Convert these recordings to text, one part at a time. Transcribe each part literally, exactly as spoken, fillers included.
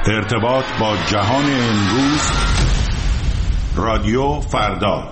ارتباط با جهان امروز، رادیو فردا.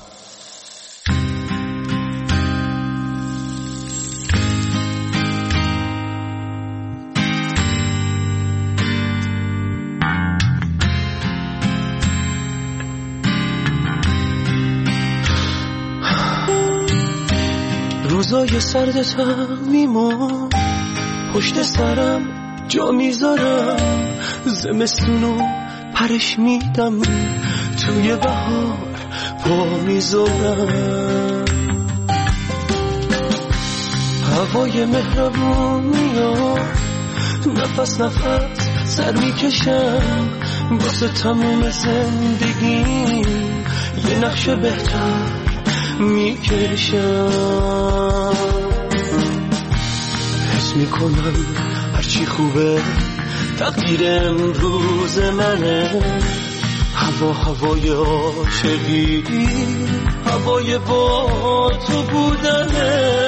روزای سردتم میمون پشت سرم جا میذارم، زمستونو پرش میدم توی بهار پا میذارم. هوای مهربون میاد نفس نفس سر میکشم، واسه تموم زندگی یه نقش بهتر میکشم. حس میکنم هرچی خوبه تقدیر امروز منه، هوا هوای عاشقی، هوای با تو بودنه.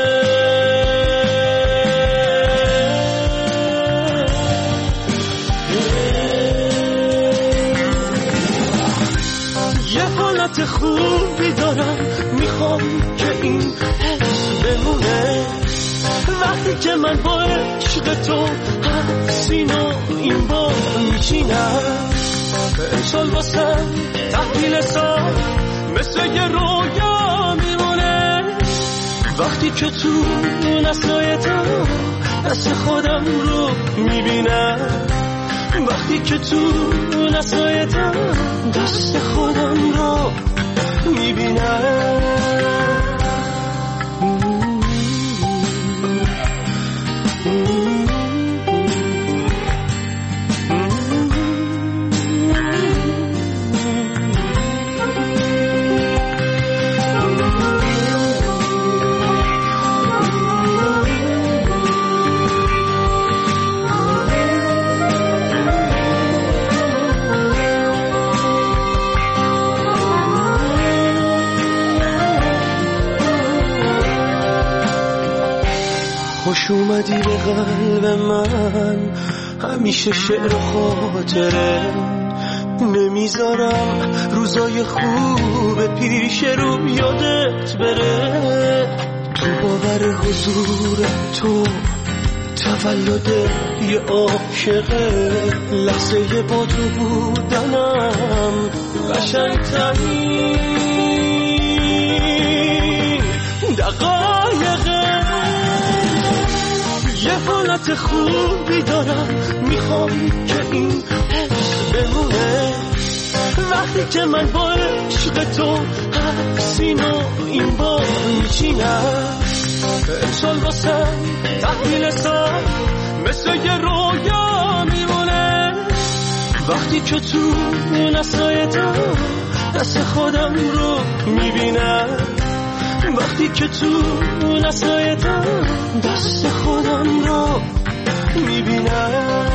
یه حالت خوبی دارم میخوام که این حس بمونه، وقتی که من با عشق تو هر سینا این بار میشینم. امسال واسم تحویل سال مثل یه رویا میمونه، وقتی که تو نسلای تو دست خودم رو میبینم، وقتی که تو نسلای تو دست خودم رو میبینم. خوش اومدی به قلب من، همیشه شعر خاطره نمیذارم روزای خوب پیش رو یادت بره. تو باور حضور تو تولد یه عاشقه، لحظه با تو بودنم قشنگ‌ترین دقایقه. یه حالت خوبی دارم میخوام که این عشق بمونه، وقتی که من با عشق تو هر سینا این بار میچینم. امسال واسم تحویل سال مثل یه رویا میمونه، وقتی که تو نسلای تو دست خودم رو میبینم، وقتی که تو نسلای تو دست خودم رو میبینم.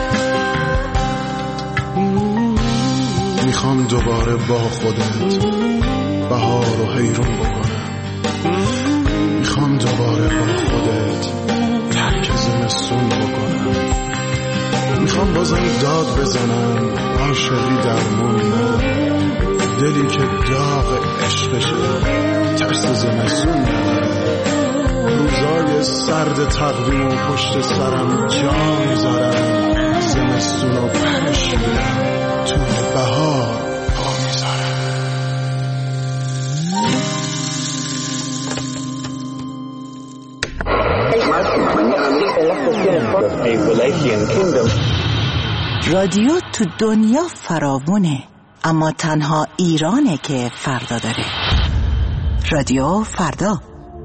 میخوام دوباره با خودت بهار رو حیرون بکنم، میخوام دوباره با خودت ترک زمستون بکنم، میخوام بازم داد بزنم عاشقی درمون نه، دلی که داغ عشقشه ترس زمستون نداره. روزای سرد تقویم و پشت سرم جا میذارم، زمستون رو پرش میدم تو بهار پا میذارم. رادیو تو دنیا فراوونه، اما تنها ایرانه که فردا داره. رادیو فردا.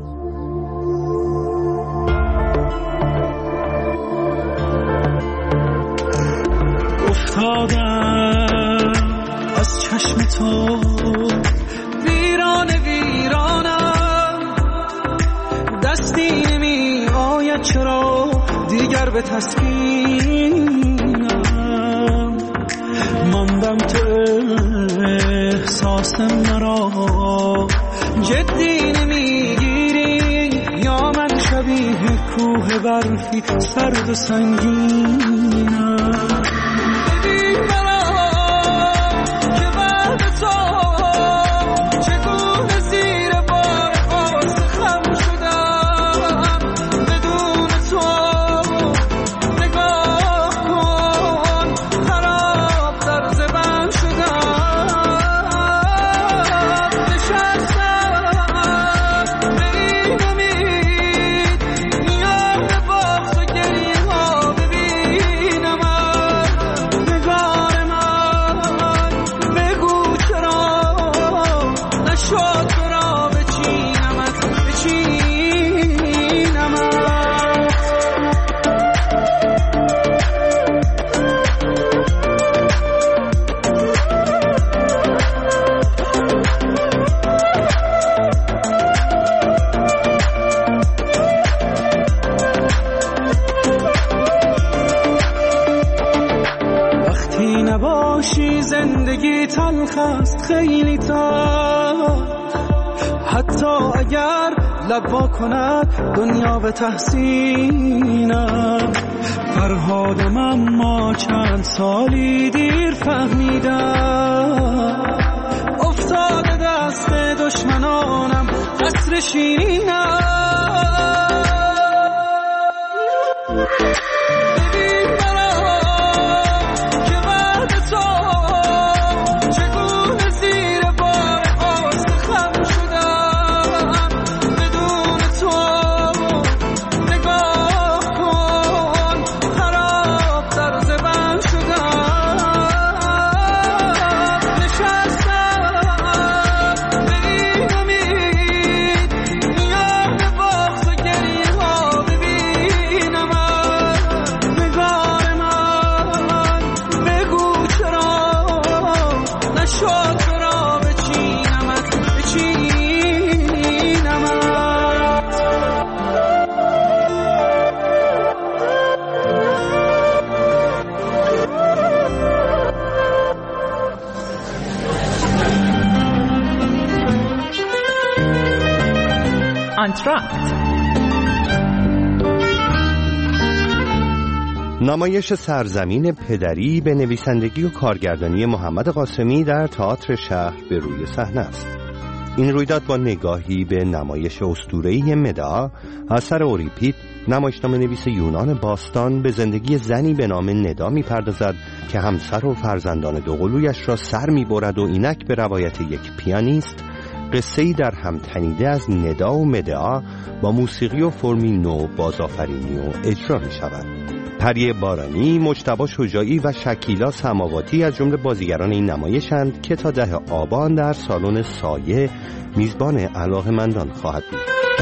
افتادم از چشم تو ویران ویرانم، دستی نمی آید چرا دیگر به تسکینم. ماندم تو احساس مرا جدی نمیگیری، یا من شبیه کوه برفی سرد و سنگینم. ببین نباشی زندگی تلخ است خیلی تلخ، حتی اگر لب وا کند دنیا به تحسینم. فرهادم اما چند سالی دیر فهمیدم، افتاده دست دشمنانم قصر شیرینم. نمایش سرزمین پدری به نویسندگی و کارگردانی محمد قاسمی در تئاتر شهر به روی صحنه است. این رویداد با نگاهی به نمایش اسطوره‌ای مدعا اثر اوریپید، نمایشنامه نویس یونان باستان، به زندگی زنی به نام ندا می‌پردازد که همسر و فرزندان دوقلویش را سر می‌برد و اینک به روایت یک پیانیست قصه‌ای در هم تنیده از ندا و مدعا با موسیقی و فرمی نو بازآفرینی و اجرا می‌شود. پری بارانی، مجتبی شجاعی و شکیلا سماواتی از جمله بازیگران این نمایشند که تا ده آبان در سالن سایه میزبان علاقه‌مندان خواهد بود.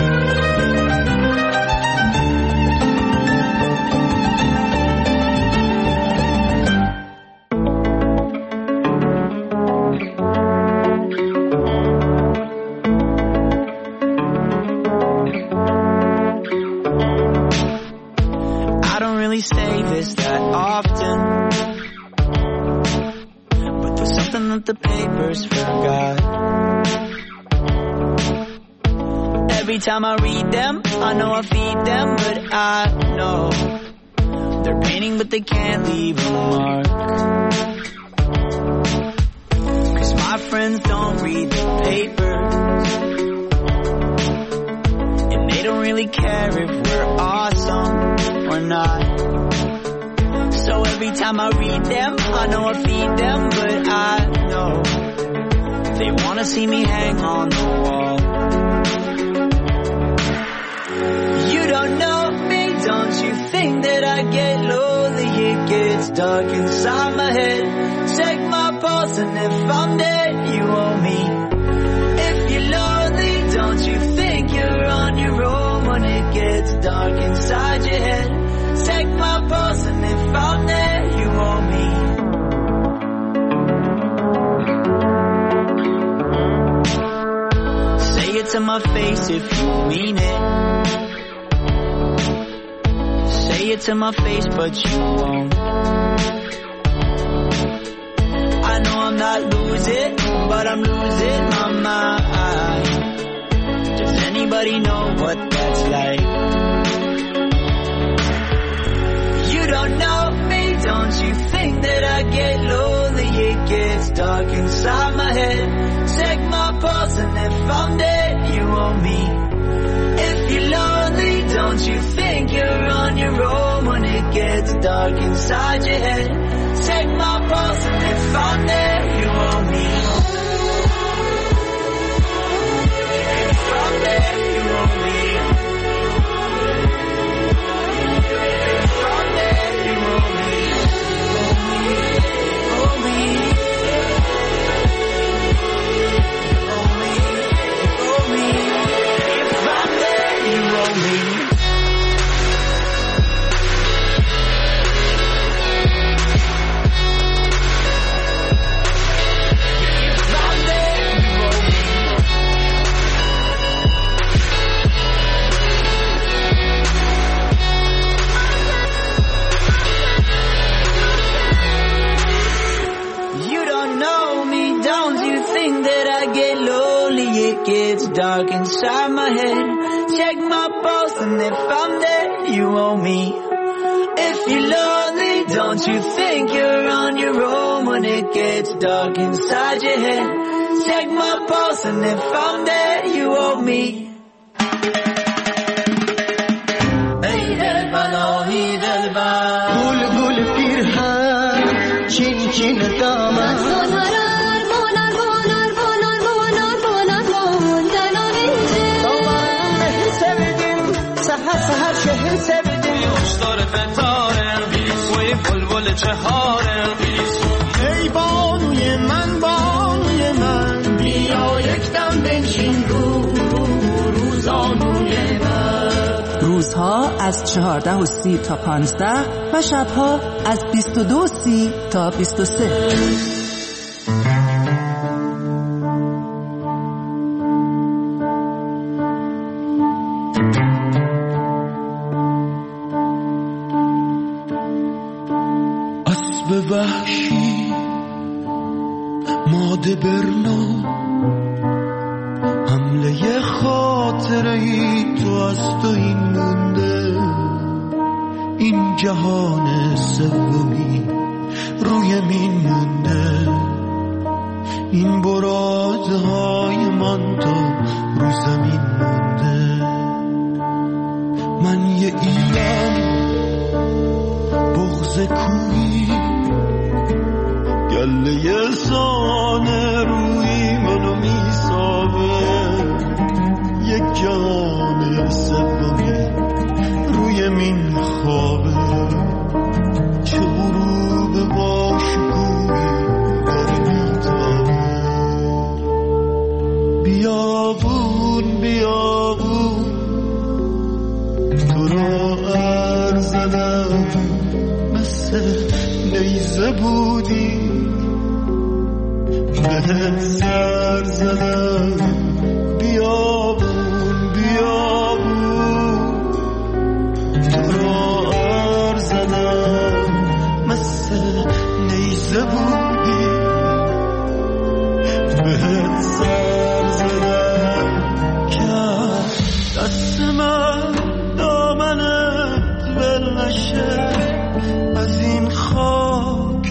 The papers forgot. Every time I read them, I know I feed them, but I know they're painting, but they can't leave a mark. 'Cause my friends don't read the papers, and they don't really care if we're awesome or not. So every time I read them, I know I feed them, but I know they wanna see me hang on the wall. You don't know me, don't you think that I get lonely? It gets dark inside my head. Check my pulse and if I'm dead, you owe me. If you're lonely, don't you think you're on your own when it gets dark inside your head? Check my pulse and if I'm there, you owe me. Say it to my face if you mean it. Say it to my face but you won't. I know I'm not losing, but I'm losing my mind. Does anybody know what that's like? You don't know me, don't you think that I get lonely? It gets dark inside my head. Check my pulse and if I'm dead, you owe me. If you're lonely, don't you think you're on your own when it gets dark inside your head? Check my pulse and if I'm there, you owe me. If I'm there, you owe me. it gets dark inside my head. Check my pulse and if I'm dead, you owe me. If you're lonely, don't you think you're on your own when it gets dark inside your head? Check my pulse and if I'm dead, you owe me. Hey Delbar, oh hey Delbar, gul gul pirhan, chin chin daman, sonarar monar monar monar monar monar mon, danavince. Daman sevdim, sahar sahar şehir sevdim. Yuşlar fetarem, oy bulbul çeharem. Ey banuye man banuye man, bia yekdam benşin ru روزانوی من. روزها از چهارده و سی تا پانزده و شبها از بیست و دو و سی تا بیست و سه. اسب وحشی ماده برنو، حمله خاطره ای تو از تو این مونده. این جهان سومی روی مین مونده. این برادهای من تا رو زمین مونده. من یه ایرانی بغض کوی، گله سانه روی منو میسابه. یک جان سومی روی مین خوابه. چه غروب باشکوهی داره میتابه. بیابون بیابون تو رو ارزدم، مثل نیزه بودی بهت سر زدم. بیابون بیابون تو رو ار زدم، مثل نیزه بودی بهت سر زدم. که دست من دامنت ول نشه، از این خاک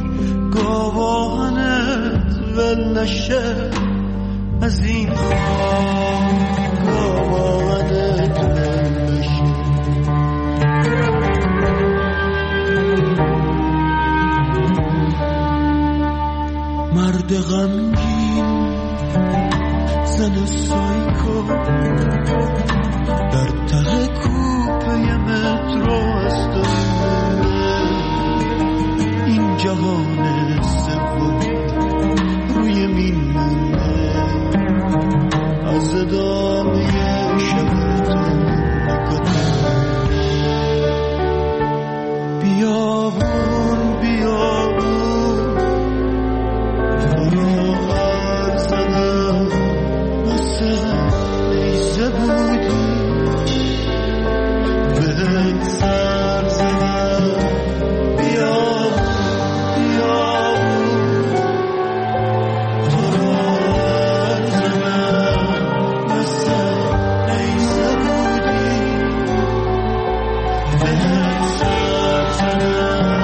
گاوانت ول نشه. از این خاک گاوانت ول نشه. مرد غمگین زن سایکو در ته کوپه مترو است. این جهان سومی روی مین مونده. از ادامه شب تو نکتم. بیابون بیابون تو رو ار زدم، مثل نیزه بودی بهت سر زدم. بیابون بیابون تو رو ار زدم، مثل نیزه بودی بهت سر زدم.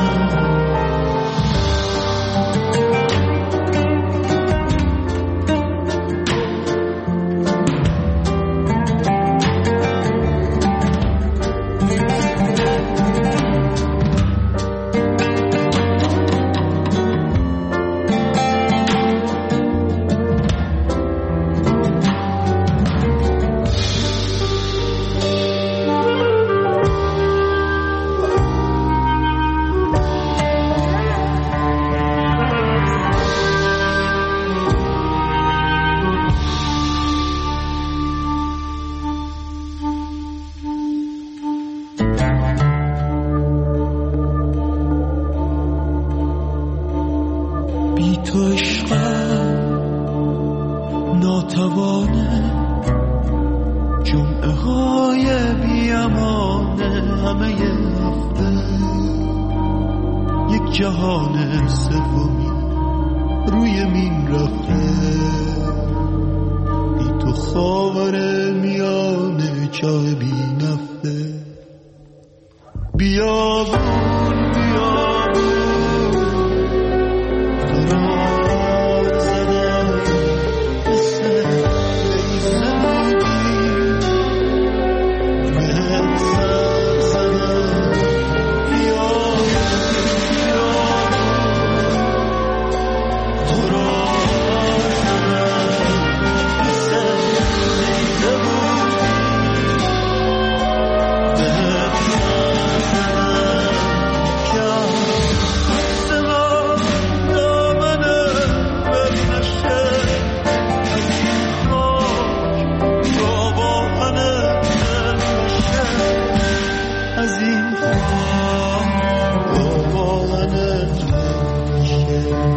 بی تو عشقم ناتوانه، جمعه های بیامانه همه هفته. یک جهان سومی روی مین رفته. بی تو خاور میان چاه بی نفته بیابون بیابون تو را زدم مثل لیزه بودی بهت سر زدم بیابون بیابون تو را زدم مثل لیزه بودی بهت سر زدم که سما دامنه بلنشه خاک روانه بلنشه از این خاک روانه بلنشه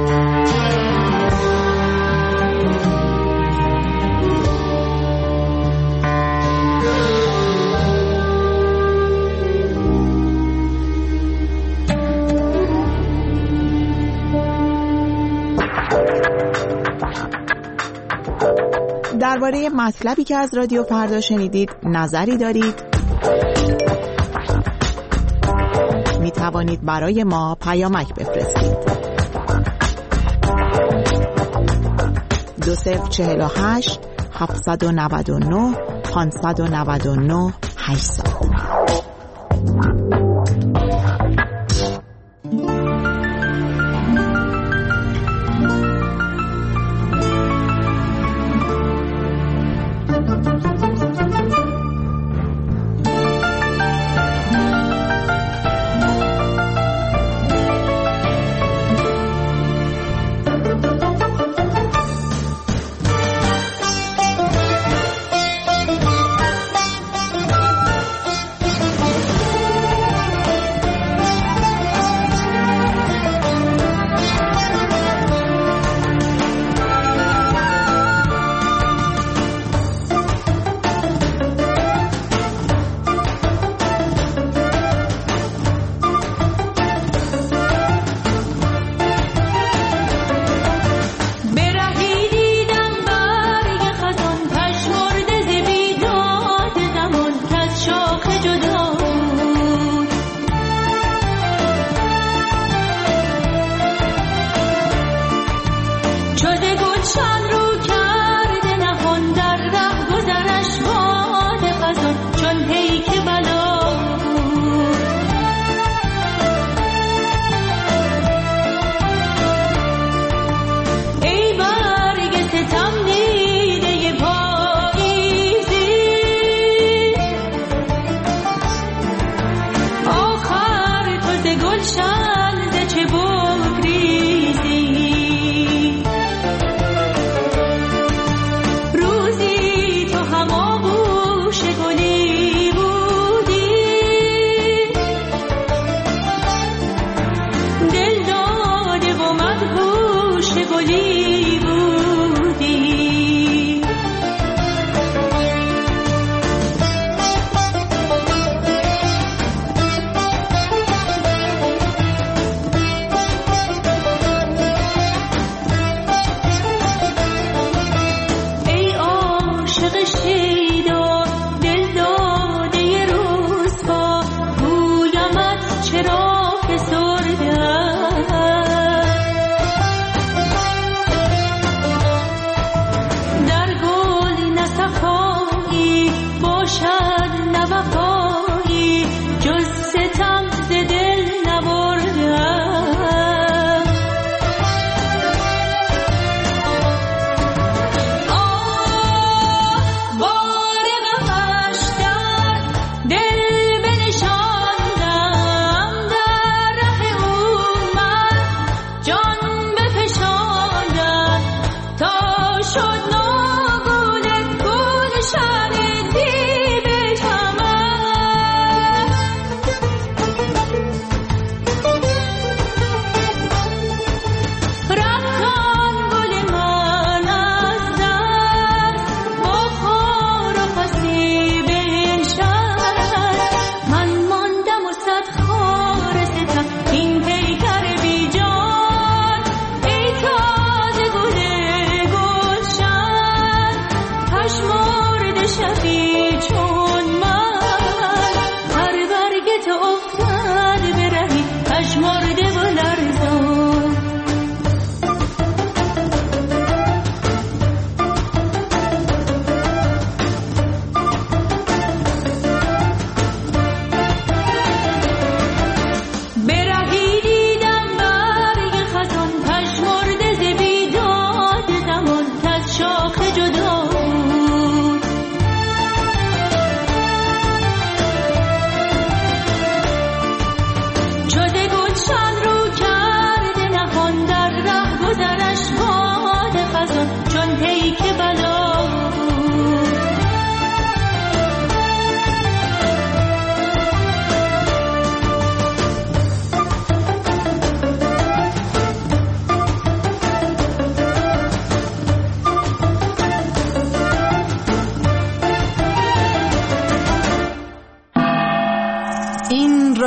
درباره مطلبی که از رادیو فردا شنیدید نظری دارید؟ می توانید برای ما پیامک بفرستید. دو صفر چهل و هشت هفتصد و نود و نه پانصد و نود و نه هشتصد.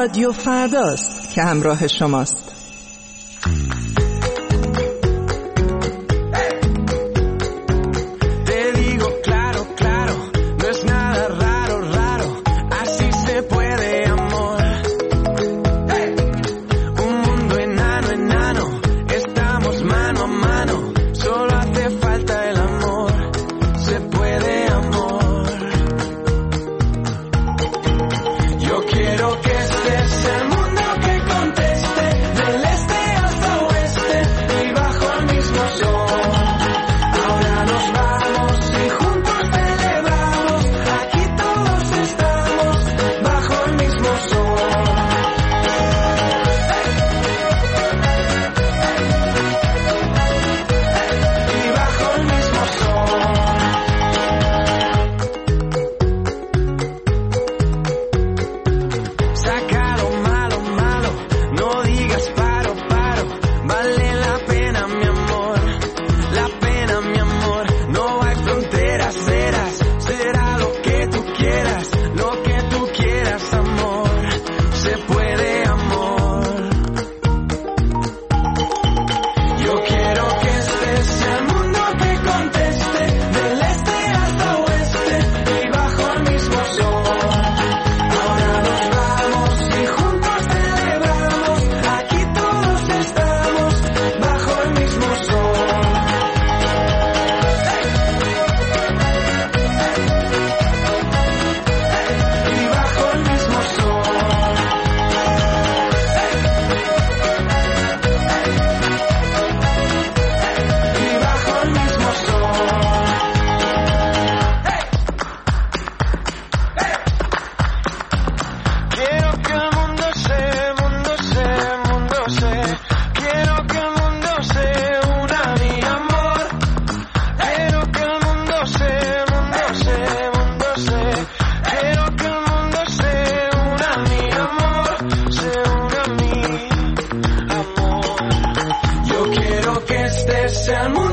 رادیو فرداست که همراه شماست. Sea el mundo